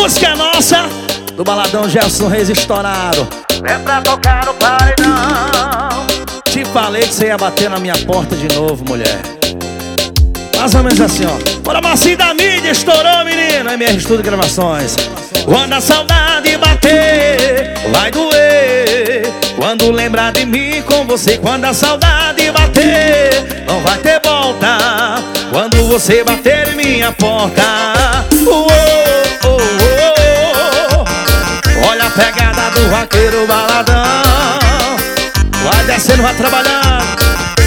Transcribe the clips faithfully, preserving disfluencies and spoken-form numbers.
música é nossa, do Baladão Gelson Reis estourado. É pra tocar no paredão. Te falei que você ia bater na minha porta de novo, mulher. Mais ou menos assim, ó. Bora, Marcinho da mídia, estourou, menino. M R Estúdio Gravações. Quando a saudade bater, vai doer. Quando lembrar de mim com você, quando a saudade bater, não vai ter volta. Quando você bater em minha porta, oh, oh, oh, oh. Olha a pegada do vaqueiro baladão. Vai descendo, vai trabalhando.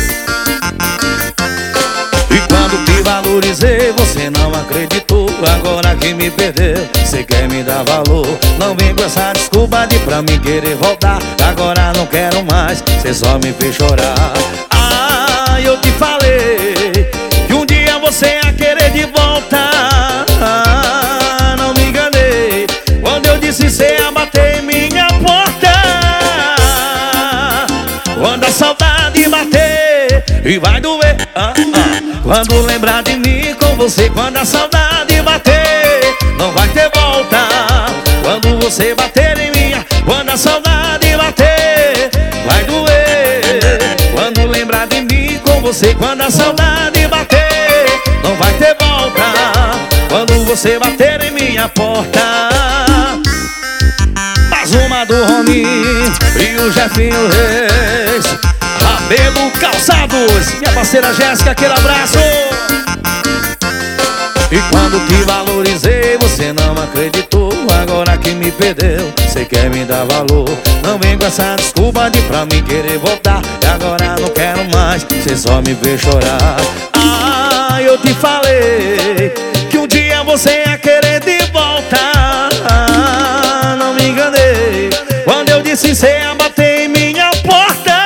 E quando te valorizei, você não acreditou. Agora que me perdeu, você quer me dar valor. Não vem com essa desculpa de pra mim querer voltar. Agora não quero mais, você só me fez chorar. Ah, eu te falei que um dia você ia querer de volta. Ah, não me enganei quando eu disse você ia bater em minha porta. Quando a saudade bater e vai doer, ah, ah. Quando lembrar de mim com você, quando a saudade bater, não vai ter volta. Quando você bater em minha, quando a saudade bater, vai doer. Quando lembrar de mim com você, quando a saudade bater, não vai ter volta. Quando você bater em minha porta. Mais uma do Roninho e o Jefinho Reis, Rabelo Calçados. Minha parceira Jéssica, aquele abraço. E quando te valorizei, você não acreditou. Agora que me perdeu, você quer me dar valor. Não vem com essa desculpa de pra mim querer voltar. E agora não quero mais, você só me vê chorar. Ah, eu te falei que um dia você ia querer de volta. Ah, não me enganei quando eu disse você ia bater em minha porta.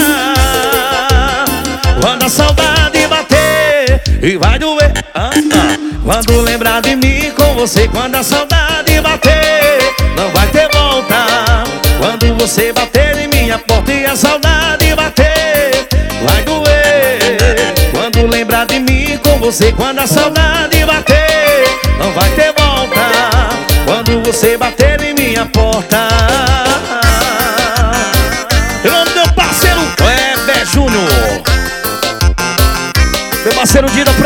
Quando a saudade bater e vai doer, ah, ah. Quando lembrar de mim com você, quando a saudade bater, não vai ter volta. Quando você bater em minha porta e a saudade bater, vai doer. Quando lembrar de mim com você, quando a saudade bater, não vai ter volta. Quando você bater em minha porta. Em nome do meu parceiro Kleber Júnior, meu parceiro Dida